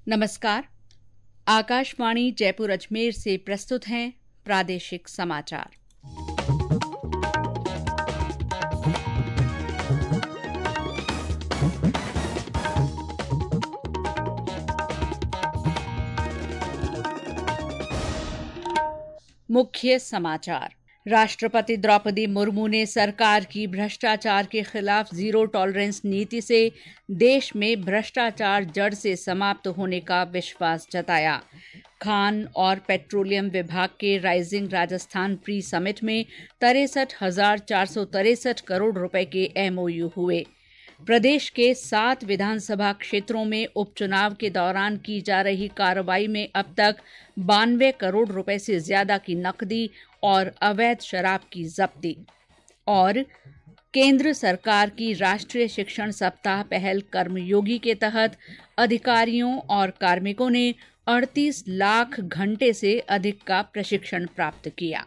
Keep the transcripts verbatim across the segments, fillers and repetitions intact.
नमस्कार। आकाशवाणी जयपुर अजमेर से प्रस्तुत हैं प्रादेशिक समाचार। मुख्य समाचार। राष्ट्रपति द्रौपदी मुर्मू ने सरकार की भ्रष्टाचार के खिलाफ जीरो टॉलरेंस नीति से देश में भ्रष्टाचार जड़ से समाप्त होने का विश्वास जताया। खान और पेट्रोलियम विभाग के राइजिंग राजस्थान प्री समिट में तिरसठ हजार चार सौ तिरसठ करोड़ रुपए के एमओयू हुए। प्रदेश के सात विधानसभा क्षेत्रों में उपचुनाव के दौरान की जा रही कार्रवाई में अब तक बानवे करोड़ रुपए से ज्यादा की नकदी और अवैध शराब की जब्ती। और केंद्र सरकार की राष्ट्रीय शिक्षण सप्ताह पहल कर्मयोगी के तहत अधिकारियों और कार्मिकों ने अड़तीस लाख घंटे से अधिक का प्रशिक्षण प्राप्त किया।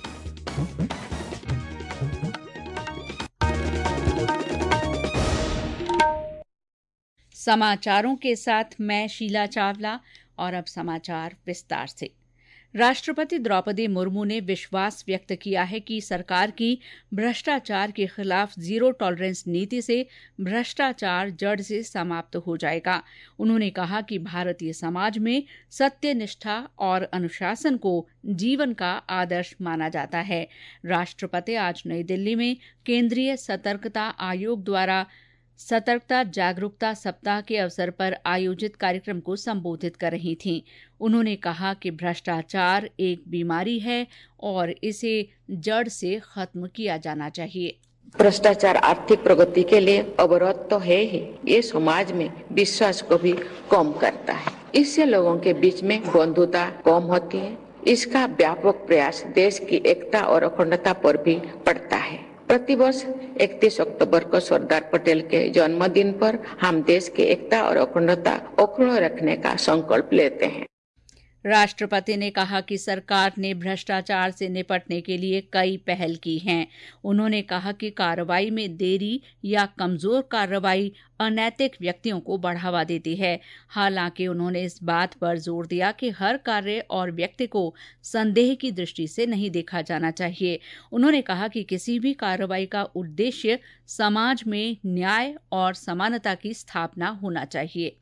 समाचारों के साथ मैं शीला चावला और अब समाचार विस्तार से। राष्ट्रपति द्रौपदी मुर्मू ने विश्वास व्यक्त किया है कि सरकार की भ्रष्टाचार के खिलाफ जीरो टॉलरेंस नीति से भ्रष्टाचार जड़ से समाप्त हो जाएगा। उन्होंने कहा कि भारतीय समाज में सत्यनिष्ठा और अनुशासन को जीवन का आदर्श माना जाता है। राष्ट्रपति आज नई दिल्ली में केंद्रीय सतर्कता आयोग द्वारा सतर्कता जागरूकता सप्ताह के अवसर पर आयोजित कार्यक्रम को संबोधित कर रही थीं। उन्होंने कहा कि भ्रष्टाचार एक बीमारी है और इसे जड़ से खत्म किया जाना चाहिए। भ्रष्टाचार आर्थिक प्रगति के लिए अवरोध तो है ही, ये समाज में विश्वास को भी कम करता है। इससे लोगों के बीच में बंधुता कम होती है। इसका व्यापक प्रयास देश की एकता और अखंडता पर भी पड़ता है। प्रतिवर्ष इकतीस अक्टूबर को सरदार पटेल के जन्मदिन पर हम देश की एकता और अखंडता अक्षुण्ण रखने का संकल्प लेते हैं। राष्ट्रपति ने कहा कि सरकार ने भ्रष्टाचार से निपटने के लिए कई पहल की हैं। उन्होंने कहा कि कार्रवाई में देरी या कमजोर कार्रवाई अनैतिक व्यक्तियों को बढ़ावा देती है। हालांकि उन्होंने इस बात पर जोर दिया कि हर कार्य और व्यक्ति को संदेह की दृष्टि से नहीं देखा जाना चाहिए। उन्होंने कहा कि किसी भी कार्रवाई का उद्देश्य समाज में न्याय और समानता की स्थापना होना चाहिए।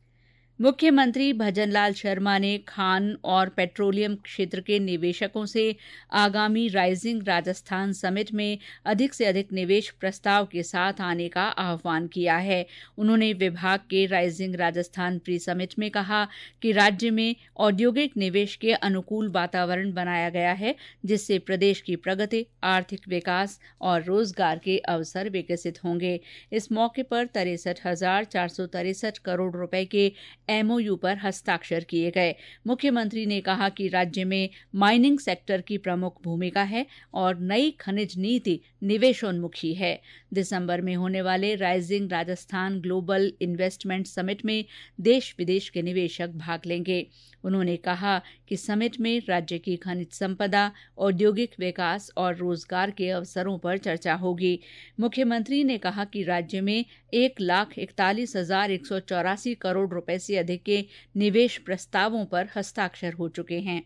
मुख्यमंत्री भजनलाल शर्मा ने खान और पेट्रोलियम क्षेत्र के निवेशकों से आगामी राइजिंग राजस्थान समिट में अधिक से अधिक निवेश प्रस्ताव के साथ आने का आह्वान किया है। उन्होंने विभाग के राइजिंग राजस्थान प्री समिट में कहा कि राज्य में औद्योगिक निवेश के अनुकूल वातावरण बनाया गया है, जिससे प्रदेश की प्रगति, आर्थिक विकास और रोजगार के अवसर विकसित होंगे। इस मौके पर तिरसठ हजार चार सौ तिरसठ करोड़ रुपए के एमओयू पर हस्ताक्षर किए गए। मुख्यमंत्री ने कहा कि राज्य में माइनिंग सेक्टर की प्रमुख भूमिका है और नई खनिज नीति निवेशोन्मुखी है। दिसंबर में होने वाले rising Rajasthan global investment summit में देश विदेश के निवेशक भाग लेंगे। उन्होंने कहा कि समिट में राज्य की खनिज संपदा, औद्योगिक विकास और रोजगार के अवसरों पर चर्चा होगी। मुख्यमंत्री ने कहा कि राज्य में एक लाख इकतालीस हजार एक सौ चौरासी करोड़ रुपए से अधिक के निवेश प्रस्तावों पर हस्ताक्षर हो चुके हैं।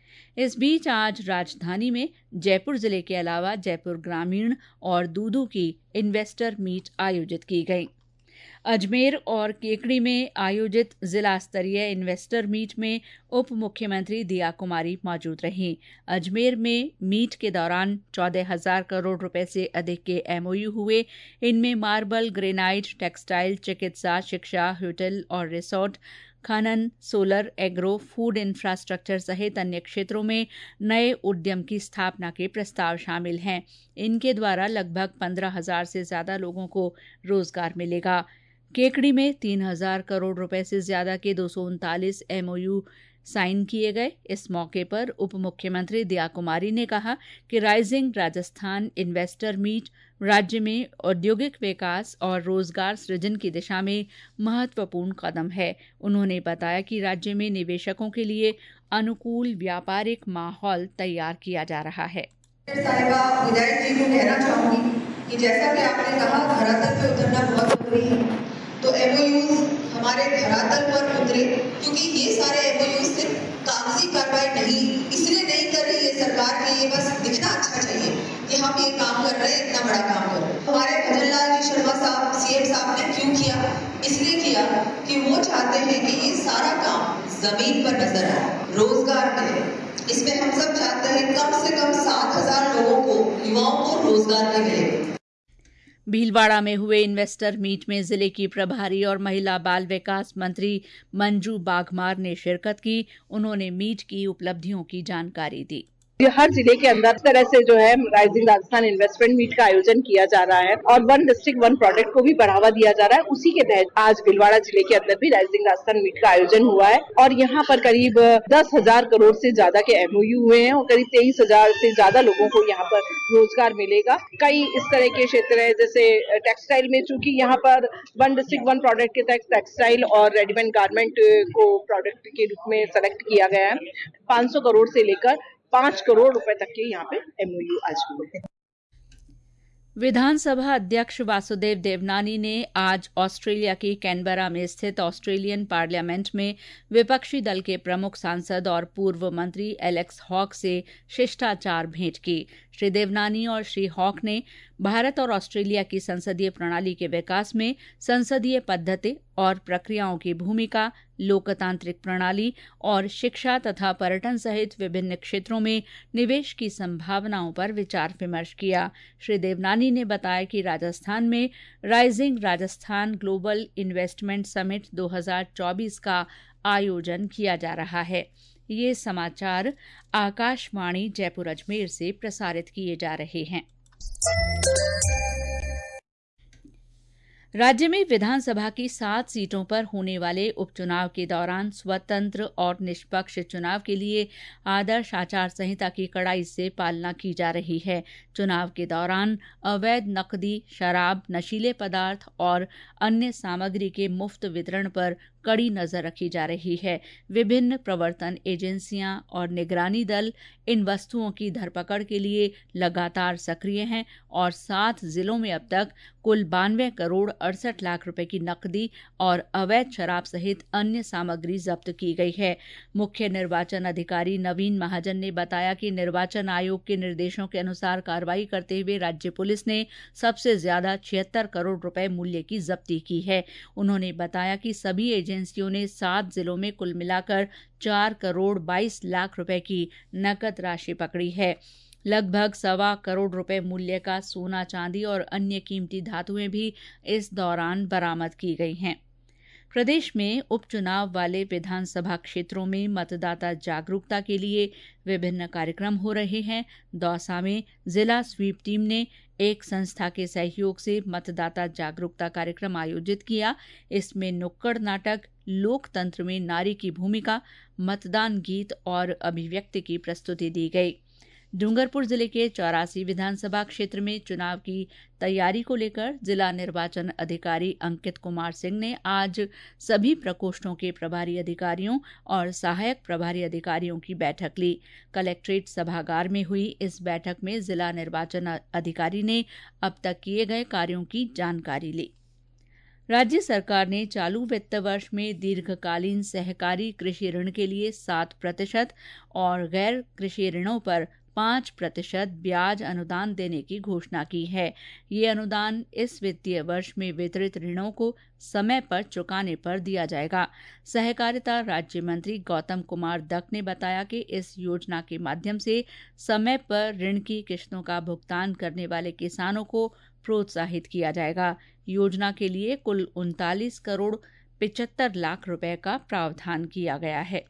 इस बीच आज राजधानी में जयपुर जिले के अलावा जयपुर ग्रामीण और दूदू की इन्वेस्टर मीट आयोजित की गई। अजमेर और केकड़ी में आयोजित जिला स्तरीय इन्वेस्टर मीट में उप मुख्यमंत्री दिया कुमारी मौजूद रहीं। अजमेर में मीट के दौरान चौदह हजार करोड़ रुपए से अधिक के एमओयू हुए। इनमें मार्बल, ग्रेनाइट, टेक्सटाइल, चिकित्सा, शिक्षा, होटल और रिसोर्ट, खनन, सोलर, एग्रो, फूड इंफ्रास्ट्रक्चर सहित अन्य क्षेत्रों में नए उद्यम की स्थापना के प्रस्ताव शामिल हैं। इनके द्वारा लगभग पंद्रह हजार से ज्यादा लोगों को रोजगार मिलेगा। केकड़ी में तीन हजार करोड़ रुपए से ज्यादा के दो सौ उनतालीस एमओयू साइन किए गए। इस मौके पर उप मुख्यमंत्री दिया कुमारी ने कहा कि राइजिंग राजस्थान इन्वेस्टर मीट राज्य में औद्योगिक विकास और रोजगार सृजन की दिशा में महत्वपूर्ण कदम है। उन्होंने बताया कि राज्य में निवेशकों के लिए अनुकूल व्यापारिक माहौल तैयार किया जा रहा है। साहिबा विजय जी को कहना चाहूंगी कि जैसा कि आपने कहा धरातल पे उतरना बहुत जरूरी है, तो एमओयूज हमारे धरातल पर उतरे ये बस दिखना अच्छा चाहिए कि हम ये काम कर रहे हैं, इतना बड़ा काम कर रहे हैं। हमारे भजनलाल जी शर्मा साहब सीएम साहब ने क्यों किया? इसलिए किया कि वो चाहते हैं कि ये सारा काम जमीन पर नजर आए, रोजगार मिले। इसमें हम सब चाहते हैं कम से कम सात हजार लोगों को, युवाओं को रोजगार मिले। भीलवाड़ा में हुए इन्वेस्टर मीट में जिले की प्रभारी और महिला बाल विकास मंत्री मंजू बाघमार ने शिरकत की। उन्होंने मीट की उपलब्धियों की जानकारी दी। हर जिले के अंदर इस तरह से जो है राइजिंग राजस्थान इन्वेस्टमेंट मीट का आयोजन किया जा रहा है और वन डिस्ट्रिक्ट वन प्रोडक्ट को भी बढ़ावा दिया जा रहा है। उसी के तहत आज भीलवाड़ा जिले के अंदर भी राइजिंग राजस्थान मीट का आयोजन हुआ है और यहाँ पर करीब दस हजार करोड़ से ज्यादा के एमओयू हुए हैं और करीब तेईस हजार से ज्यादा लोगों को यहाँ पर रोजगार मिलेगा। कई इस तरह के क्षेत्र है, जैसे टेक्सटाइल में, चूंकि यहाँ पर वन डिस्ट्रिक्ट वन प्रोडक्ट के तहत टेक्सटाइल और रेडीमेड गारमेंट को प्रोडक्ट के रूप में सेलेक्ट किया गया है। पाँच सौ करोड़ से लेकर पांच करोड़ रुपए तक के यहाँ पे एमओयू आज हुए हैं। विधानसभा अध्यक्ष वासुदेव देवनानी ने आज ऑस्ट्रेलिया की कैनबरा में स्थित ऑस्ट्रेलियन पार्लियामेंट में विपक्षी दल के प्रमुख सांसद और पूर्व मंत्री एलेक्स हॉक से शिष्टाचार भेंट की। श्री देवनानी और श्री हॉक ने भारत और ऑस्ट्रेलिया की संसदीय प्रणाली के विकास में संसदीय पद्धति और प्रक्रियाओं की भूमिका, लोकतांत्रिक प्रणाली और शिक्षा तथा पर्यटन सहित विभिन्न क्षेत्रों में निवेश की संभावनाओं पर विचार विमर्श किया। श्री देवनानी ने बताया कि राजस्थान में rising Rajasthan global investment summit दो हज़ार चौबीस का आयोजन किया जा रहा है। ये समाचार आकाशवाणी जयपुर अजमेर से प्रसारित किए जा रहे हैं। राज्य में विधानसभा की सात सीटों पर होने वाले उपचुनाव के दौरान स्वतंत्र और निष्पक्ष चुनाव के लिए आदर्श आचार संहिता की कड़ाई से पालना की जा रही है। चुनाव के दौरान अवैध नकदी, शराब, नशीले पदार्थ और अन्य सामग्री के मुफ्त वितरण पर कड़ी नजर रखी जा रही है। विभिन्न प्रवर्तन एजेंसियां और निगरानी दल इन वस्तुओं की धरपकड़ के लिए लगातार सक्रिय हैं और सात जिलों में अब तक कुल बानवे करोड़ अड़सठ लाख रुपए की नकदी और अवैध शराब सहित अन्य सामग्री जब्त की गई है। मुख्य निर्वाचन अधिकारी नवीन महाजन ने बताया कि निर्वाचन आयोग के निर्देशों के अनुसार कार्रवाई करते हुए राज्य पुलिस ने सबसे ज्यादा छिहत्तर करोड़ रुपए मूल्य की जब्ती की है। उन्होंने बताया कि सभी एजेंसियों ने सात जिलों में कुल मिलाकर चार करोड़ बाईस लाख रुपए की नकद राशि पकड़ी है। लगभग सवा करोड़ रुपए मूल्य का सोना, चांदी और अन्य कीमती धातुएं भी इस दौरान बरामद की गई हैं। प्रदेश में उपचुनाव वाले विधानसभा क्षेत्रों में मतदाता जागरूकता के लिए विभिन्न कार्यक्रम हो रहे हैं। दौसा में जिला स्वीप टीम ने एक संस्था के सहयोग से मतदाता जागरूकता कार्यक्रम आयोजित किया। इसमें नुक्कड़ नाटक, लोकतंत्र में नारी की भूमिका, मतदान गीत और अभिव्यक्ति की प्रस्तुति दी गई। डूंगरपुर जिले के चौरासी विधानसभा क्षेत्र में चुनाव की तैयारी को लेकर जिला निर्वाचन अधिकारी अंकित कुमार सिंह ने आज सभी प्रकोष्ठों के प्रभारी अधिकारियों और सहायक प्रभारी अधिकारियों की बैठक ली। कलेक्ट्रेट सभागार में हुई इस बैठक में जिला निर्वाचन अधिकारी ने अब तक किए गए कार्यों की जानकारी ली। राज्य सरकार ने चालू वित्त वर्ष में दीर्घकालीन सहकारी कृषि ऋण के लिए सात प्रतिशत और गैर कृषि ऋणों पर पांच प्रतिशत ब्याज अनुदान देने की घोषणा की है। ये अनुदान इस वित्तीय वर्ष में वितरित ऋणों को समय पर चुकाने पर दिया जाएगा। सहकारिता राज्य मंत्री गौतम कुमार दत्त ने बताया कि इस योजना के माध्यम से समय पर ऋण की किश्तों का भुगतान करने वाले किसानों को प्रोत्साहित किया जाएगा। योजना के लिए कुल उनतालीस करोड़ पिचहत्तर लाख रुपए का प्रावधान किया गया है।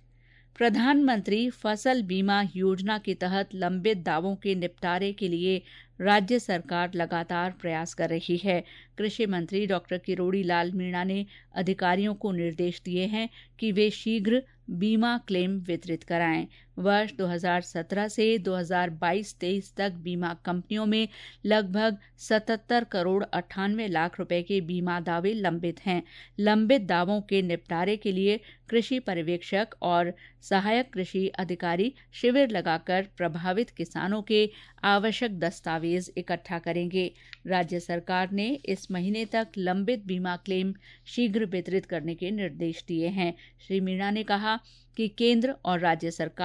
प्रधानमंत्री फसल बीमा योजना के तहत लंबित दावों के निपटारे के लिए राज्य सरकार लगातार प्रयास कर रही है। कृषि मंत्री डॉक्टर किरोड़ी लाल मीणा ने अधिकारियों को निर्देश दिए हैं कि वे शीघ्र बीमा क्लेम वितरित कराएं। वर्ष दो हज़ार सत्रह से दो हज़ार बाईस तेईस तक बीमा कंपनियों में लगभग सतहत्तर करोड़ अट्ठानवे लाख रुपए के बीमा दावे लंबित हैं। लंबित दावों के निपटारे के लिए कृषि पर्यवेक्षक और सहायक कृषि अधिकारी शिविर लगाकर प्रभावित किसानों के आवश्यक दस्तावेज इकट्ठा करेंगे। राज्य सरकार ने इस महीने तक लंबित बीमा क्लेम शीघ्र वितरित करने के निर्देश दिए हैं। श्री मीणा ने कहा कि केंद्र और राज्य सरकार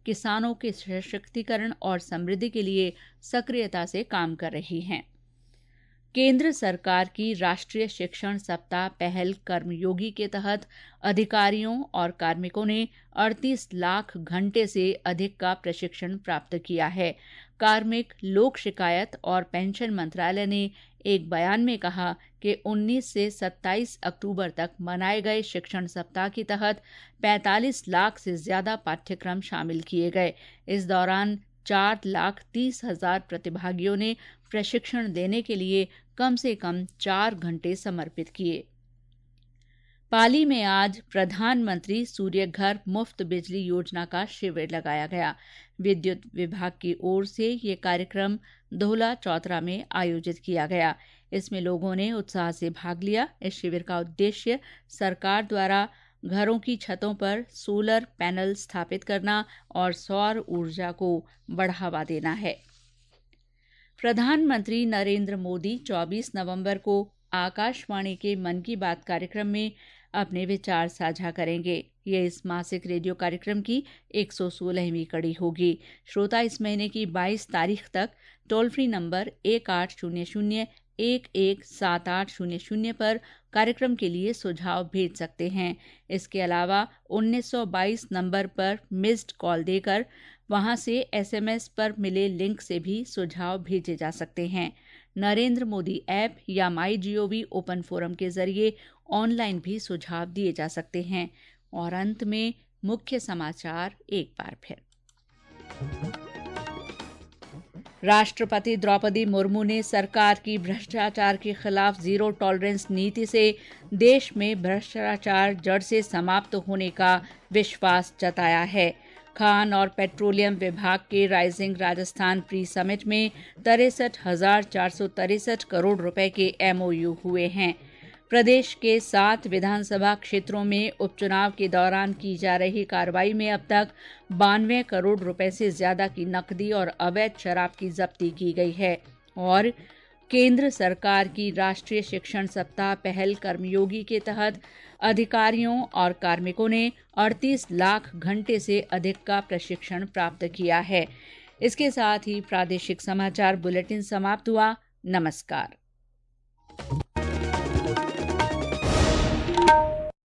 किसानों के सशक्तिकरण और समृद्धि के लिए सक्रियता से काम कर रही हैं। केंद्र सरकार की राष्ट्रीय शिक्षण सप्ताह पहल कर्मयोगी के तहत अधिकारियों और कार्मिकों ने अड़तीस लाख घंटे से अधिक का प्रशिक्षण प्राप्त किया है। कार्मिक लोक शिकायत और पेंशन मंत्रालय ने एक बयान में कहा कि उन्नीस से सत्ताईस अक्टूबर तक मनाए गए शिक्षण सप्ताह के तहत पैंतालीस लाख से ज्यादा पाठ्यक्रम शामिल किए गए। इस दौरान चार लाख तीस हजार प्रतिभागियों ने प्रशिक्षण देने के लिए कम से कम चार घंटे समर्पित किए। पाली में आज प्रधानमंत्री सूर्य घर मुफ्त बिजली योजना का शिविर लगाया गया। विद्युत विभाग की ओर से ये कार्यक्रम धोला चौतरा में आयोजित किया गया। इसमें लोगों ने उत्साह से भाग लिया। इस शिविर का उद्देश्य सरकार द्वारा घरों की छतों पर सोलर पैनल स्थापित करना और सौर ऊर्जा को बढ़ावा देना है। प्रधानमंत्री नरेंद्र मोदी चौबीस नवंबर को आकाशवाणी के मन की बात कार्यक्रम में अपने विचार साझा करेंगे। ये इस मासिक रेडियो कार्यक्रम की एक सौ सोलहवीं कड़ी होगी। श्रोता इस महीने की बाईस तारीख तक टोल फ्री नंबर एक आठ शून्य शून्य एक एक सात आठ शून्य शून्य पर कार्यक्रम के लिए सुझाव भेज सकते हैं। इसके अलावा उन्नीस सौ बाईस नंबर पर मिस्ड कॉल देकर वहां से एसएमएस पर मिले लिंक से भी सुझाव भेजे जा सकते हैं। नरेंद्र मोदी ऐप या माई जीओवी ओपन फोरम के जरिए ऑनलाइन भी सुझाव दिए जा सकते हैं। और अंत में मुख्य समाचार एक बार फिर। राष्ट्रपति द्रौपदी मुर्मू ने सरकार की भ्रष्टाचार के खिलाफ जीरो टॉलरेंस नीति से देश में भ्रष्टाचार जड़ से समाप्त होने का विश्वास जताया है। खान और पेट्रोलियम विभाग के राइजिंग राजस्थान प्री समिट में तिरसठ हजार चार सौ तिरसठ करोड़ रुपए के एमओयू हुए हैं। प्रदेश के सात विधानसभा क्षेत्रों में उपचुनाव के दौरान की जा रही कार्रवाई में अब तक बानवे करोड़ रुपए से ज्यादा की नकदी और अवैध शराब की जब्ती की गई है। और केंद्र सरकार की राष्ट्रीय शिक्षण सप्ताह पहल कर्मयोगी के तहत अधिकारियों और कार्मिकों ने अड़तीस लाख घंटे से अधिक का प्रशिक्षण प्राप्त किया है। इसके साथ ही प्रादेशिक समाचार बुलेटिन समाप्त हुआ। नमस्कार।